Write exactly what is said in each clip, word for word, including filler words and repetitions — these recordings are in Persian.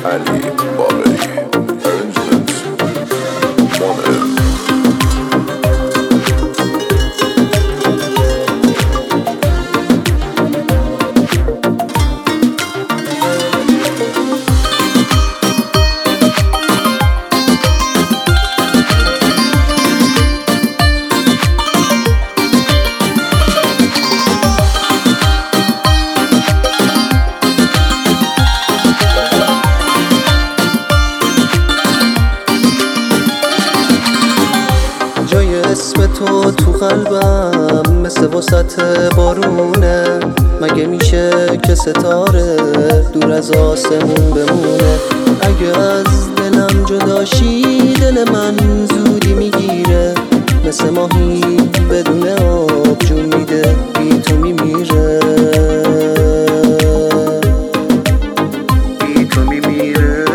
علی باقری ارنجمنت مانه اسم تو تو قلبم مثل وسط بارونه، مگه میشه که ستاره دور از آسمون بمونه؟ اگه از دلم جداشی دل من زودی میگیره، مثل ماهی بدون آب جون میده بی تو میمیره، بی تو میمیره.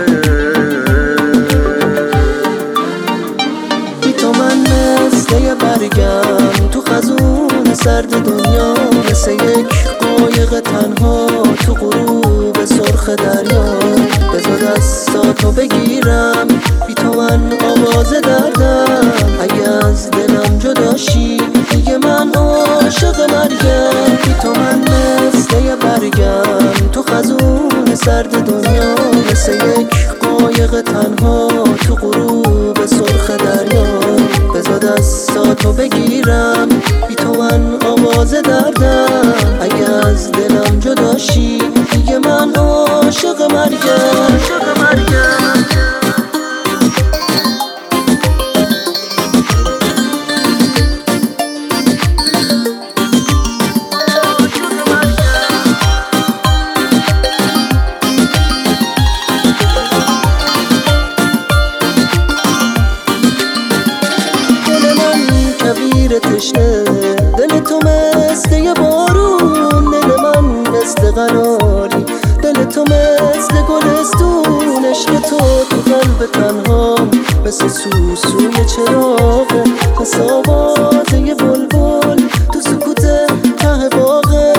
بی تو من مثل یه برگم تو خزون سرد دنیا، مثل یک قایق تنها تو غروب سرخ دریا. بذار دستاتو بگیرم، بی تو من آواز دردم. اگه از دلم جداشی دیگه من عاشق مرگم. بی تو من مثل یه برگم تو خزون سرد دنیا، مثل یک قایق تنها تو غروب سرخ دریا. بذار دستاتو بگیرم، بی تو من آواز دردم. اگه از دلم جداشی دیگه من عاشق مرگم، عاشق مرگم. تشنه دل تو مثل یه بارون، دل من مثل قناری، دل تو مثل گلستون. عشق تو تو قلب تنهام مثل سوسوی چراغه، مثل آواز یه بلبل تو سکوت ته باغه.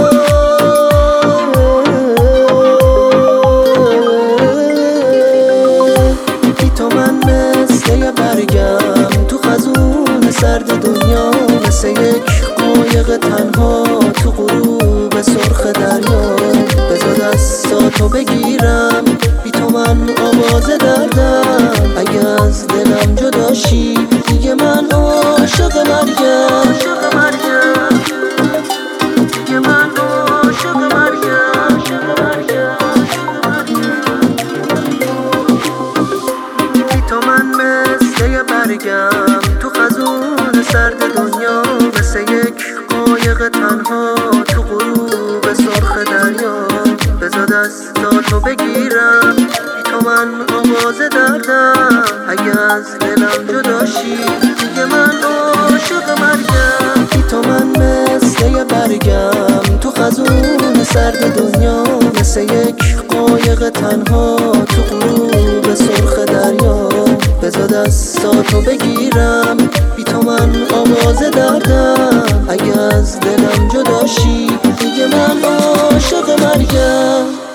بی تو من مثل یه برگم تو خزون سرد دنیا، مثل یک قایق تنها تو غروب سرخ دریا. بذار دستاتو بگیرم، بی تو من آواز دردم. اگه از دلم جداشی دیگه من عاشق مرگم، عاشق مرگم. دیگه من عاشق مرگم، عاشق مرگم. بی تو من مثل یه برگم تو خزون سرد دنیا، مثل یک قایق تنها تو غروب سرخ دریا. بذار دستاتو بگیرم، بی تو من آواز دردم. اگه از دلم جداشی دیگه من عاشق مرگم. بی تو من مثل یه برگم تو خزون سرد دنیا، مثل یک قایق تنها تو غروب سرخ دریا. بذار دستاتو بگیرم، بی تو من آواز دردم. اگه از دلم جداشی دیگه من عاشق مرگم.